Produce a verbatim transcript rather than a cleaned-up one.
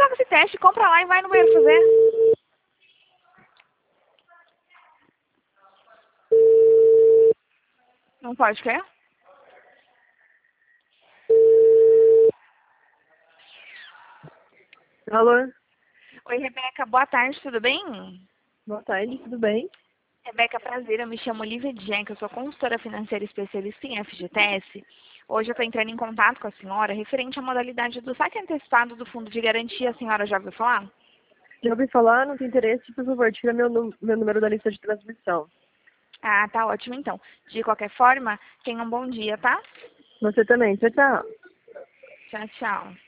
precisar desse teste, compra lá e vai no banheiro fazer. Não pode, quer? Alô? Oi, Rebeca, boa tarde, tudo bem? Boa tarde, tudo bem? Rebeca, prazer, eu me chamo Olivia Jenk, eu sou consultora financeira especialista em F G T S. Hoje eu estou entrando em contato com a senhora referente à modalidade do saque antecipado do Fundo de Garantia. A senhora já ouviu falar? Já ouvi falar, não tem interesse, por favor, tira meu, nu- meu número da lista de transmissão. Ah, tá ótimo então. De qualquer forma, tenha um bom dia, tá? Você também, tchau, tchau. Tchau, tchau.